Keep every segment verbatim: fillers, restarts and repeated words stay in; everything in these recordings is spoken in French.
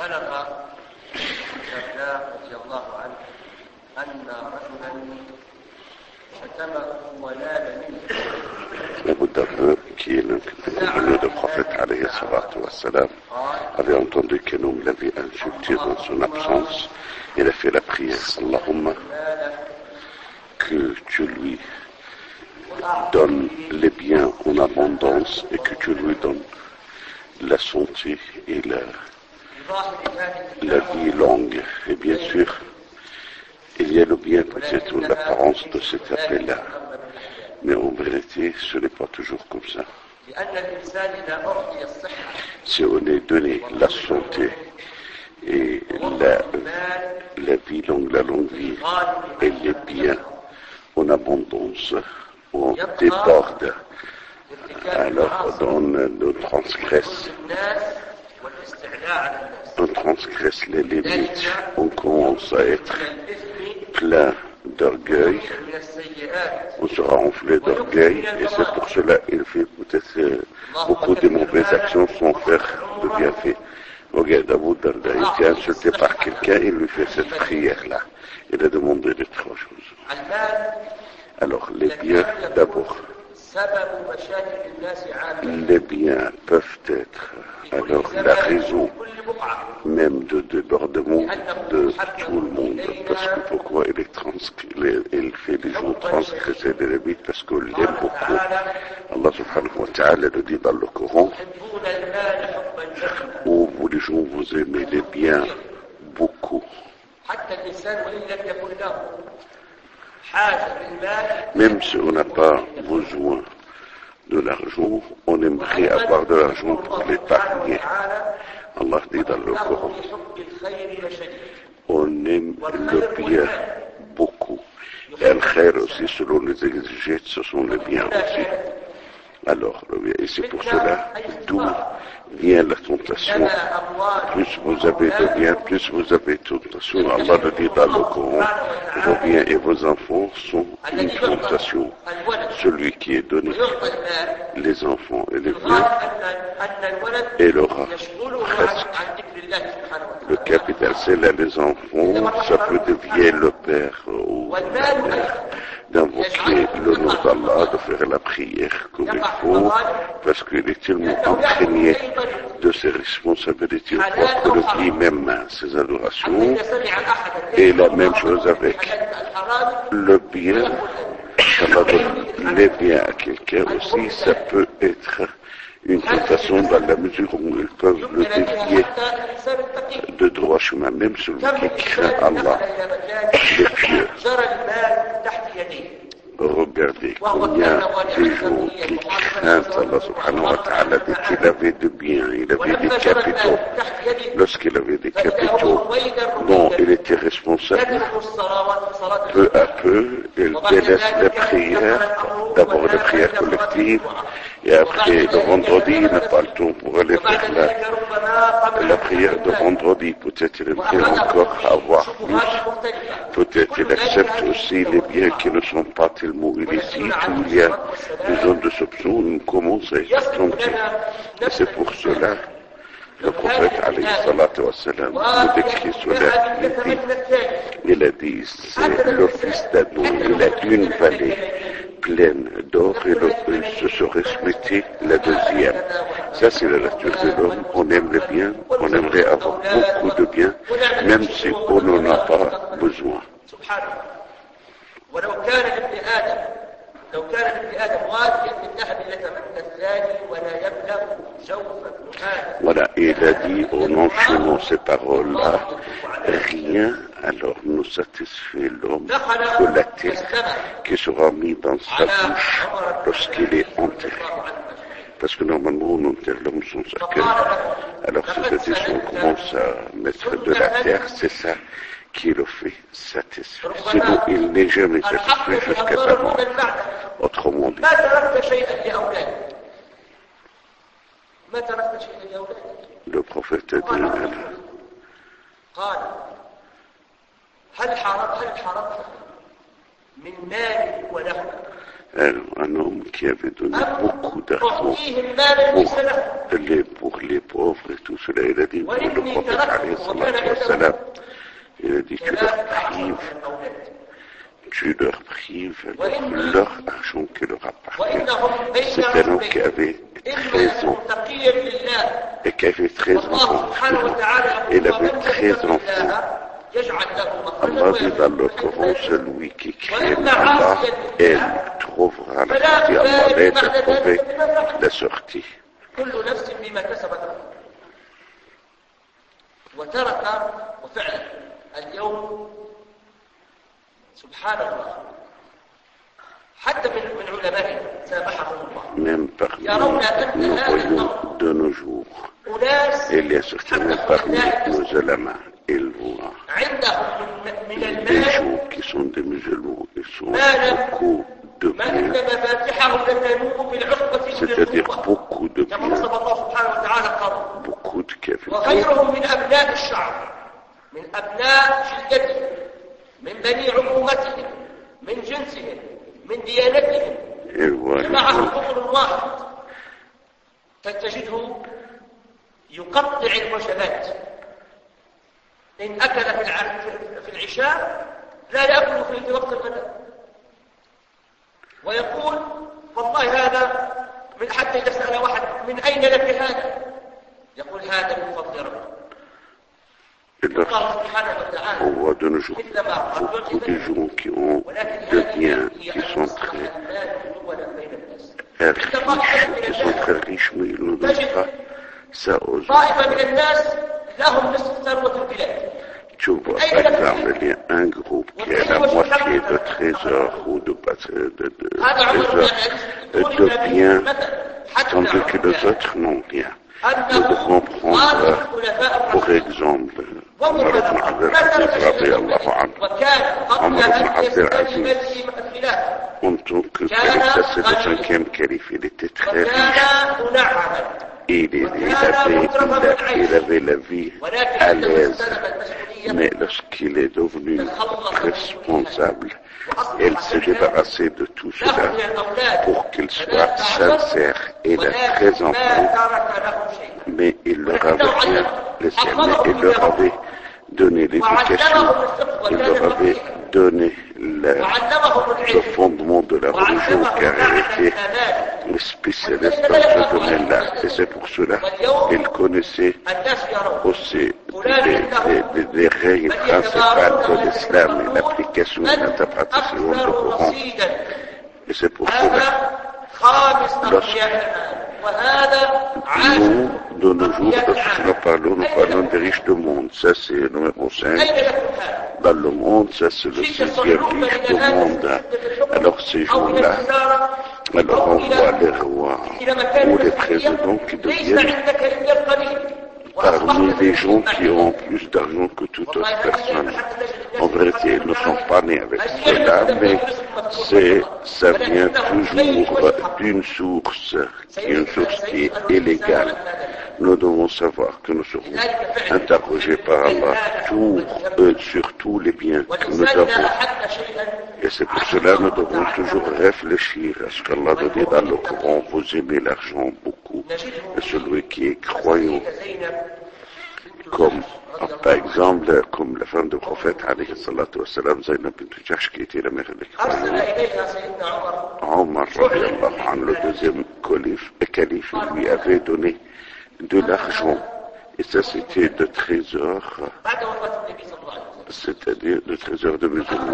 بلغ الدرداء رضي الله عنه أن رجلا شتمه ونال منه. Abu Darda, qui est l'un du prophète alayhi salatu wassalam, avait entendu qu'un homme l'avait insulté dans son absence. Il a fait la prière, Allahumma, que tu lui donnes les biens en abondance et que tu lui donnes la santé et la, la vie longue. Et bien sûr, il y a le bien peut-être l'apparence de cet appel-là. Mais en vérité, ce n'est pas toujours comme ça. Si on est donné la santé et la, la vie longue, la longue vie, et les biens en abondance, on déborde, alors on, on transgresse, on transgresse les limites, on commence à être plein d'orgueil, on sera enflé d'orgueil, et c'est pour cela qu'il fait peut-être euh, beaucoup de mauvaises actions sans faire de bienfaits. Regarde, Abu Darda, il était insulté par quelqu'un, il lui fait cette prière-là. Il a demandé les trois choses. Alors, les biens, d'abord. Les biens peuvent être, alors, la raison même de débordement de tout le monde. Parce que pourquoi il, est trans, il fait les gens transgresser les limites? Parce qu'on l'aime beaucoup. Allah subhanahu wa ta'ala le dit dans le Coran, où vous les gens vous aimez les biens beaucoup. Même si on n'a pas besoin de l'argent, on aimerait avoir de l'argent pour l'épargner. Allah dit dans le Coran, on aime le bien beaucoup. Et le khair aussi, selon les exégètes, ce sont les biens aussi. Alors, et c'est pour cela, d'où vient la tentation. Plus vous avez de biens, plus vous avez de tentation. Allah le dit dans le Coran, vos biens et vos enfants sont une tentation. Celui qui est donné, les enfants et les biens, et l'aura presque. Le capital, c'est là les enfants, ça peut devenir le père ou la mère, d'invoquer le nom d'Allah, de faire la prière comme il faut, parce qu'il est tellement imprégné de ses responsabilités propres que le dit même ses adorations. Et la même chose avec le bien, ça va donner les biens à quelqu'un aussi, ça peut être une tentation dans la mesure où ils peuvent le dévier de droit chemin, même celui qui craint Allah, les pieux. Regardez combien des gens qui craignent Allah subhanahu wa ta'ala, dès qu'il avait de biens, il avait des capitaux, lorsqu'il avait des capitaux dont il était responsable, peu à peu, il délaisse les prières, d'abord les prières collectives, et après le vendredi, il n'a pas le temps pour aller faire la, la prière de vendredi. Peut-être il aimerait encore avoir plus. Peut-être il accepte aussi les biens qui ne sont pas tellement illicites, où il y a des zones de soupçon, on commence à être tenté. Et c'est pour cela le prophète, alayhi salatu wassalam, le décrit cela, il dit, il a dit, c'est le fils d'Adam, il a une vallée pleine d'or et le plus se serait splitté la deuxième. Ça, c'est la nature de l'homme. On aime le bien, on aimerait avoir beaucoup de bien, même si on n'en a pas besoin. Voilà, et il a dit en enchaînant ces paroles-là, rien alors nous satisfait l'homme que la terre qui sera mise dans sa bouche lorsqu'il est enterré. Parce que normalement on enterre l'homme sans sa cœur. Alors c'est-à-dire si on commence à mettre de la terre, c'est ça qui le fait satisfait. Sinon il n'est jamais satisfait jusqu'à sa mort. Autrement dit. Le prophète a dit un, un homme qui avait donné beaucoup d'argent أعطيهم مالا ليس pour له les, pour les pauvres et tout cela. Il a dit pour le وإني prophète alayhi تركته salatu وكان wassalam, عنده il a dit tu leur ثلاث prives, عشرة أولاد tu leur prives leur, leur argent qui leur appartient. وإنهم بين C'est un homme qui رجلين avait إما treize يكون ans تقيا لله et qui avait treize والله enfants. سبحانه وتعالى Il يقول avait ومن treize يتق enfants. الله يجعل له مخرجا Allah dit dans le ويرزقه Coran, من حيث celui qui craint Allah, elle trouvera la sortie. Allah va te trouver la sortie. كل نفس بما كسبت رهينة. وترك وفعلا اليوم سبحان الله حتى من من علمائنا سامحهم الله Même parmi يرون أن nos هذا voyous الأمر de nos jours, أناس il y a certainement parmi nos éléments, ils voient عندهم من- من des المال gens qui sont des musulmans, ils sont مالا beaucoup de ما إن biens, مفاتحه لتنوء بالعقبة من c'est-à-dire القوة beaucoup de كما biens, وصف الله سبحانه وتعالى قال beaucoup de capitaux, وغيرهم من أبناء الشعب من أبناء جلدتهم من بني عمومتهم من جنسهم من ديانتهم et voilà. معهم قطر واحد تجده يقطع الوجبات إن أكل في الع- في العشاء لا يأكل في وقت الغداء ويقول والله هذا من حتى إذا سأل واحد من أين لك هذا يقول هذا من فضل ربي Et là, الله سبحانه وتعالى on voit de nos jours مثلما قد beaucoup de يعطي gens qui ont ولكن de هذه biens, هي qui أن sont يصبح très المال دولا بين الناس riches, qui sont très riches, mais ils ne donnent pas ça aux autres. طائفة من الناس لهم نصف ثروة البلاد Tu vois, par exemple, il y a un groupe qui a la moitié de trésors ou de, de, de, de هذا عمر بن trésors, عبد العزيز de biens, حتى tandis que les autres n'ont rien. Nous devons prendre, pour exemple, Omar ibn Abdel radiallahu anhu. Omar ibn Abdel Aziz, en tant que calife, c'est le cinquième calife, il était très riche. Il, il, il, avait, il, il avait la vie à l'aise, mais lorsqu'il est devenu responsable, il s'est débarrassé de tout cela pour qu'il soit sincère. Il a treize enfants, mais il leur avait rien laissé, mais il leur avait donné l'éducation, il leur avait donné le, le fondement de la religion, car il était spécialiste dans ce domaine-là. Et c'est pour cela qu'il connaissait aussi les, les, les règles principales de l'islam et l'application et l'interprétation du Coran. Et c'est pour cela, lorsque nous, de nos jours, lorsque nous parlons, nous parlons des riches du monde. Ça, c'est le numéro cinq. Dans le monde, ça, c'est le sixième riche du monde. Alors, ces gens-là, alors on voit les rois ou les présidents qui deviennent parmi les gens qui ont plus d'argent que toute autre personne. En vérité, ils ne sont pas nés avec cela, mais c'est, ça vient toujours d'une source, qui est une source qui est illégale. Nous devons savoir que nous serons interrogés par Allah tout, euh, sur tous les biens que nous avons. Et c'est pour cela que nous devons toujours réfléchir à ce qu'Allah nous dit dans le Coran, vous aimez l'argent beaucoup. Et celui qui est croyant, comme, par exemple, comme la femme du prophète, alayhi salatu wassalam, Zainab bint Jahsh, qui était la mère des croyants, Omar, radiallahu anhu, le deuxième calife, calife, lui avait donné de l'argent. Et ça, c'était de trésors, c'est-à-dire de trésors de musulmans.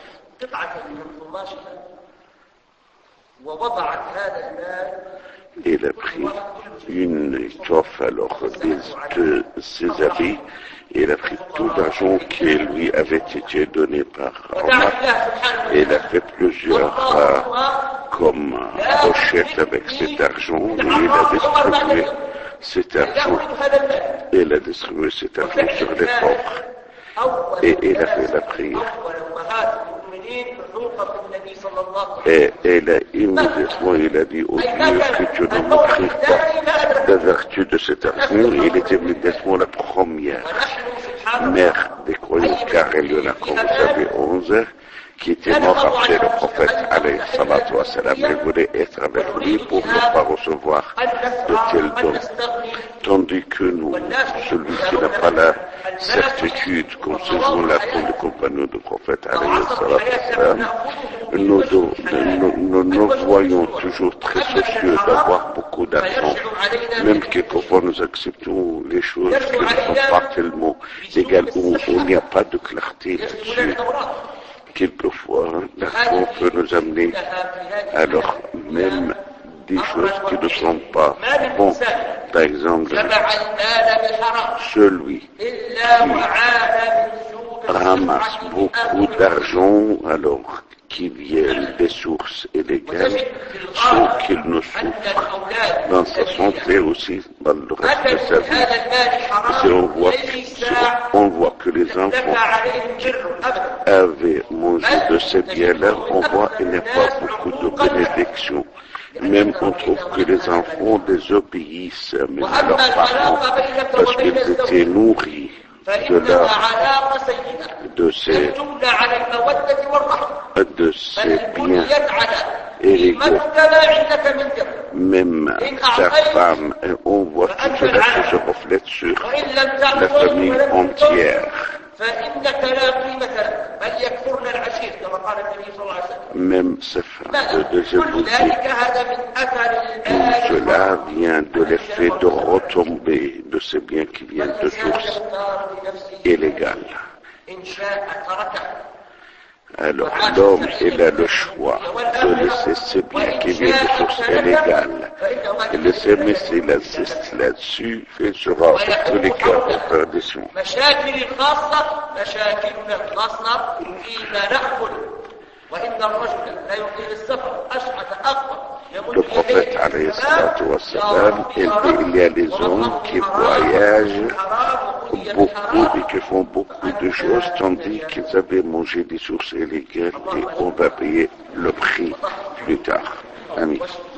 Il a pris une étoffe alors de ses habits, et il a pris tout l'argent qui lui avait été donné par Omar, et il a fait plusieurs euh, comme pochettes avec cet argent, et il a distribué cet argent, et il a distribué cet argent sur les pauvres, et il a fait la prière. Et, et là, immédiatement, il a dit au Dieu que tu ne me prives pas la vertu de cet argent. Il était immédiatement la première mère des croyants, car il y en a, comme vous savez, onze, qui était mort après le prophète alayhi salatu wa salam, et voulait être avec lui pour ne pas recevoir de tels dons. Tandis que nous, celui qui n'a pas la certitude, comme ce jour-là font les compagnons du prophète alayhi salatu wa salam, nous, nous, nous, nous voyons toujours très soucieux d'avoir beaucoup d'argent. Même quelquefois nous acceptons les choses qui ne sont pas tellement égales, où il n'y a pas de clarté là-dessus. Quelquefois, l'argent peut nous amener, alors même des choses qui ne sont pas bonnes. Par exemple, celui qui ramasse beaucoup d'argent, alors qui viennent des sources illégales, sans qu'il ne souffre dans sa santé aussi, dans le reste de sa vie. Si on voit, si on voit que les enfants avaient mangé de ces biens-là, on voit qu'il n'y a pas beaucoup de bénédictions. Même on trouve que les enfants désobéissent même à leurs parents parce qu'ils étaient nourris de leur, de ces, de ces biens illégaux. Même sa femme, on voit tout cela qui se reflète sur la famille entière. Même ces femmes de Djibouti, tout cela vient de l'effet de retombée de ces biens qui viennent de sources illégales. Alors l'homme, il a le choix de laisser ces biens qui viennent de sources illégales et laisser, mais s'il insiste là-dessus, il sera en tous les cas en perdition. Le prophète alayhi salatu wa salam, il dit, il y a des hommes qui voyagent beaucoup et qui font beaucoup de choses, tandis qu'ils avaient mangé des sources illégales et on va payer le prix plus tard. Amis.